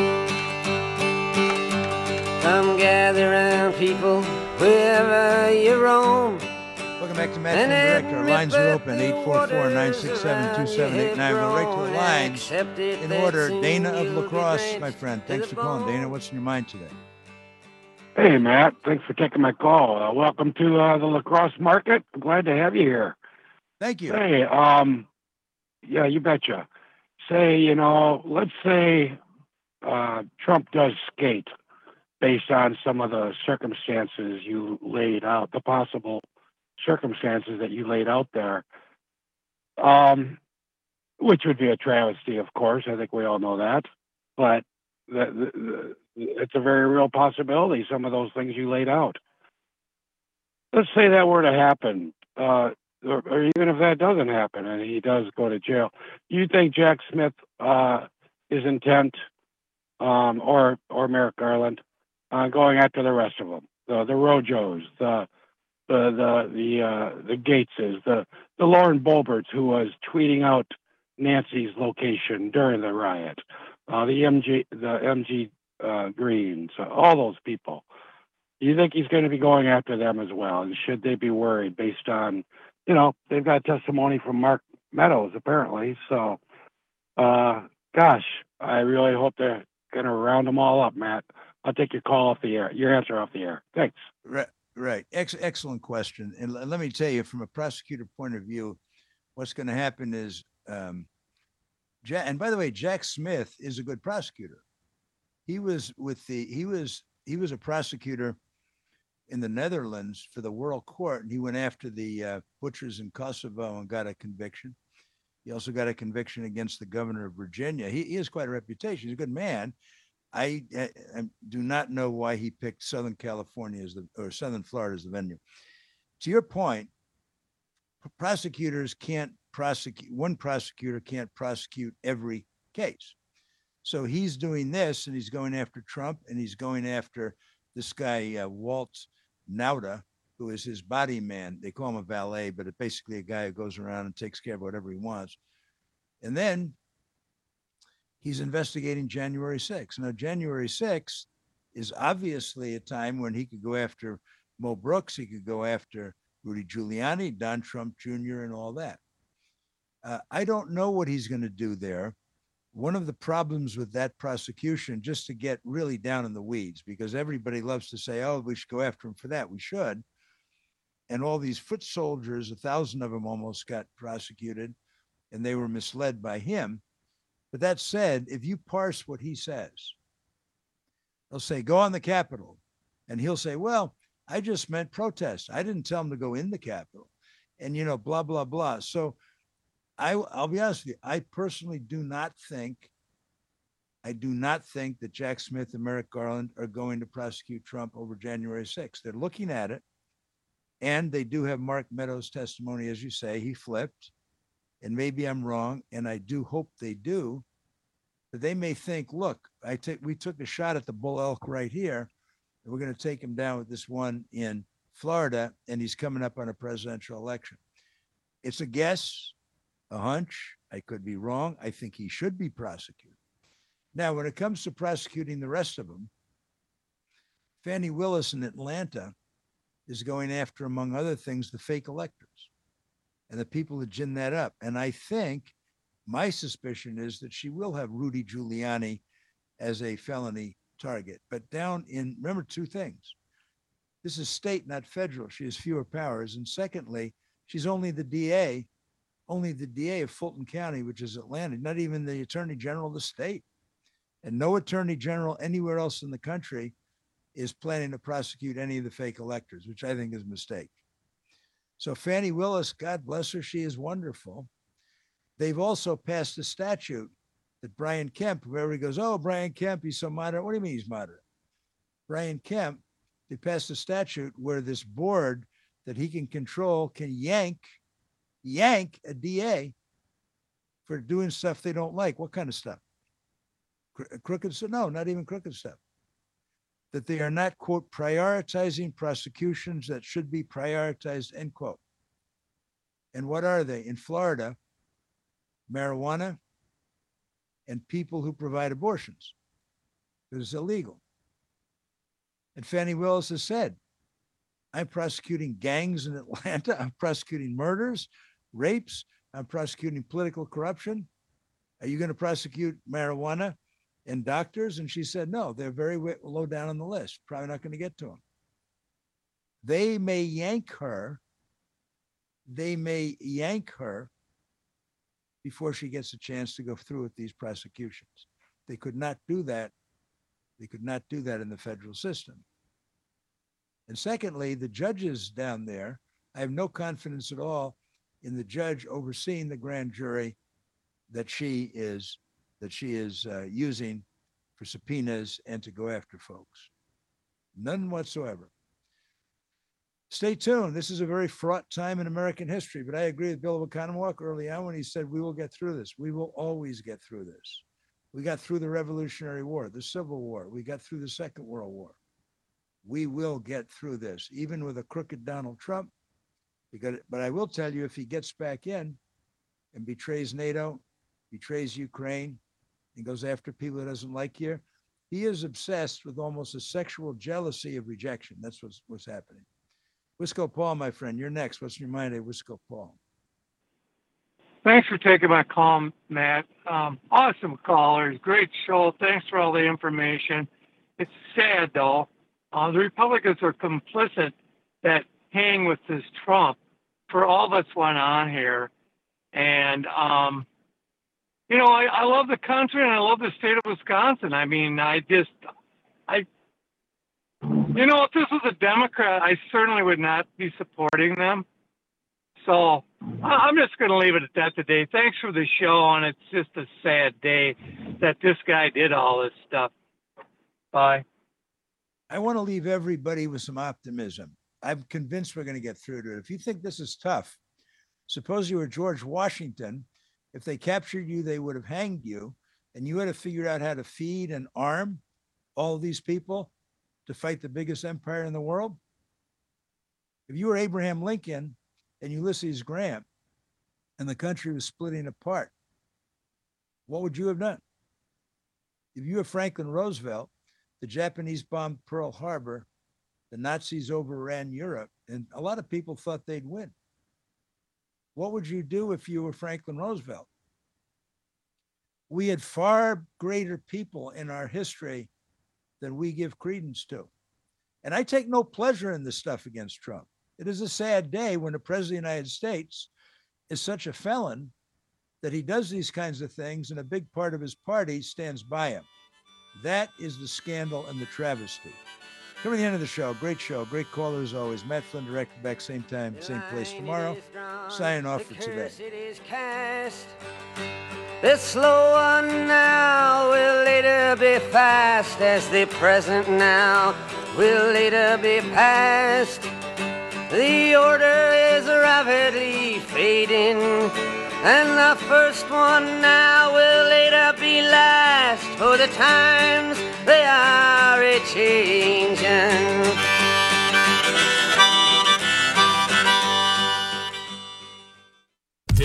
Come gather round, people, wherever you roam. Welcome back to Match and Direct. Our lines are open, 844-967-2789. Go right to the lines in order. Dana of La Crosse, my friend. Thanks for calling. Dana, what's in your mind today? Hey, Matt. Thanks for taking my call. Welcome to the La Crosse market. I'm glad to have you here. Thank you. Hey, yeah, you betcha. Say, let's say Trump does skate based on some of the circumstances you laid out, the possible circumstances that you laid out there, which would be a travesty, of course. I think we all know that. But it's a very real possibility, some of those things you laid out. Let's say that were to happen, or even if that doesn't happen and he does go to jail. You think Jack Smith is intent, or Merrick Garland, going after the rest of them, the Rojos, the Gateses, the Lauren Boeberts, who was tweeting out Nancy's location during the riot, the MG Greens, all those people. You think he's going to be going after them as well? And should they be worried based on, they've got testimony from Mark Meadows apparently. So, gosh, I really hope they're going to round them all up, Matt. I'll take your call off the air, your answer off the air. Thanks. Right. Excellent question. And let me tell you, from a prosecutor point of view, what's going to happen is, and by the way, Jack Smith is a good prosecutor. He was a prosecutor in the Netherlands for the World Court, and he went after the butchers in Kosovo and got a conviction. He also got a conviction against the governor of Virginia. He has quite a reputation. He's a good man. I do not know why he picked Southern California or Southern Florida as the venue. To your point, prosecutors can't prosecute. One prosecutor can't prosecute every case. So he's doing this, and he's going after Trump, and he's going after this guy, Walt Nauta, who is his body man. They call him a valet, but it's basically a guy who goes around and takes care of whatever he wants. And then he's investigating January 6th. Now, January 6th is obviously a time when he could go after Mo Brooks. He could go after Rudy Giuliani, Don Trump Jr., and all that. I don't know what he's going to do there. One of the problems with that prosecution, just to get really down in the weeds, because everybody loves to say, oh, we should go after him for that. We should. And all these foot soldiers, 1,000 of them almost got prosecuted, and they were misled by him. But that said, if you parse what he says, they'll say, go on the Capitol. And he'll say, well, I just meant protest. I didn't tell him to go in the Capitol. And, blah, blah, blah. So I'll be honest with you. I personally do not think that Jack Smith and Merrick Garland are going to prosecute Trump over January 6th. They're looking at it. And they do have Mark Meadows' testimony, as you say. He flipped. And maybe I'm wrong, and I do hope they do, but they may think, look, we took a shot at the bull elk right here, and we're going to take him down with this one in Florida, and he's coming up on a presidential election. It's a guess, a hunch. I could be wrong. I think he should be prosecuted. Now, when it comes to prosecuting the rest of them, Fannie Willis in Atlanta is going after, among other things, the fake electors. and the people that gin that up. And I think my suspicion is that she will have Rudy Giuliani as a felony target. But remember two things. This is state, not federal. She has fewer powers. And secondly, she's only the DA of Fulton County, which is Atlanta, not even the attorney general of the state. And no attorney general anywhere else in the country is planning to prosecute any of the fake electors, which I think is a mistake. So Fani Willis, God bless her, she is wonderful. They've also passed a statute that Brian Kemp, whoever goes, oh, Brian Kemp, he's so moderate. What do you mean he's moderate? Brian Kemp, they passed a statute where this board that he can control can yank a DA for doing stuff they don't like. What kind of stuff? Crooked stuff? No, not even crooked stuff. That they are not, quote, prioritizing prosecutions that should be prioritized, end quote. And what are they? In Florida, marijuana and people who provide abortions. It is illegal. And Fani Willis has said, I'm prosecuting gangs in Atlanta. I'm prosecuting murders, rapes. I'm prosecuting political corruption. Are you going to prosecute marijuana and doctors? And she said, no, they're very low down on the list. Probably not going to get to them. They may yank her. They may yank her before she gets a chance to go through with these prosecutions. They could not do that. They could not do that in the federal system. And secondly, the judges down there, I have no confidence at all in the judge overseeing the grand jury that she is using for subpoenas and to go after folks. None whatsoever. Stay tuned. This is a very fraught time in American history, but I agree with Bill Oconomowoc early on when he said, we will get through this. We will always get through this. We got through the Revolutionary War, the Civil War. We got through the Second World War. We will get through this, even with a crooked Donald Trump. But I will tell you, if he gets back in and betrays NATO, betrays Ukraine, and goes after people that doesn't like here, he is obsessed with almost a sexual jealousy of rejection. That's what's happening. Wisco Paul, my friend, you're next. What's in your mind, Wisco Paul? Thanks for taking my call, Matt. Awesome callers, great show. Thanks for all the information. It's sad, though. The Republicans are complicit that hang with this Trump for all that's went on here. And, you know, I love the country and I love the state of Wisconsin. I mean, you know, if this was a Democrat, I certainly would not be supporting them. So I'm just going to leave it at that today. Thanks for the show, and it's just a sad day that this guy did all this stuff. Bye. I want to leave everybody with some optimism. I'm convinced we're going to get through to it. If you think this is tough, suppose you were George Washington. If they captured you, they would have hanged you, and you had to figure out how to feed and arm all of these people to fight the biggest empire in the world. If you were Abraham Lincoln and Ulysses Grant and the country was splitting apart, what would you have done? If you were Franklin Roosevelt, the Japanese bombed Pearl Harbor, the Nazis overran Europe, and a lot of people thought they'd win. What would you do if you were Franklin Roosevelt? We had far greater people in our history than we give credence to. And I take no pleasure in this stuff against Trump. It is a sad day when the president of the United States is such a felon that he does these kinds of things and a big part of his party stands by him. That is the scandal and the travesty. Coming to the end of the show, great caller as always. Matt Flynn, direct, back same time, same place tomorrow. Signing off for today. The slow one now will later be fast, as the present now will later be past. The order is rapidly fading, and the first one now will later be last, for the times they are a-changin'.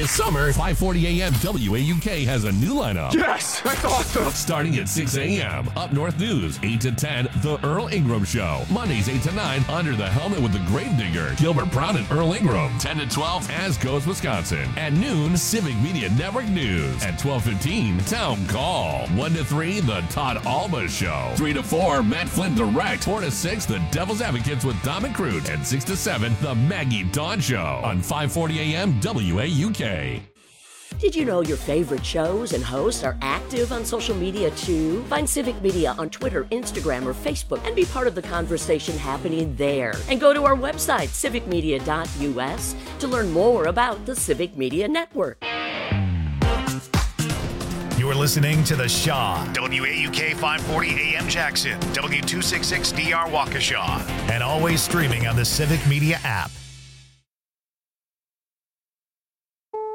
This summer, 540 AM WAUK has a new lineup. Yes, that's awesome. Starting at 6 a.m., Up North News, 8 to 10, The Earl Ingram Show. Mondays, 8 to 9, Under the Helmet with the Gravedigger, Gilbert Brown and Earl Ingram. 10 to 12, As Goes Wisconsin. At noon, Civic Media Network News. At 12:15, Town Call. 1 to 3, The Todd Alba Show. 3 to 4, Matt Flynn Direct. 4 to 6, The Devil's Advocates with Dom and Crute. And 6 to 7, The Maggie Dawn Show on 540 AM WAUK. Did you know your favorite shows and hosts are active on social media too? Find Civic Media on Twitter, Instagram, or Facebook and be part of the conversation happening there. And go to our website, civicmedia.us, to learn more about the Civic Media Network. You're listening to The Shaw, WAUK 540 AM Jackson, W266DR Waukesha, and always streaming on the Civic Media app.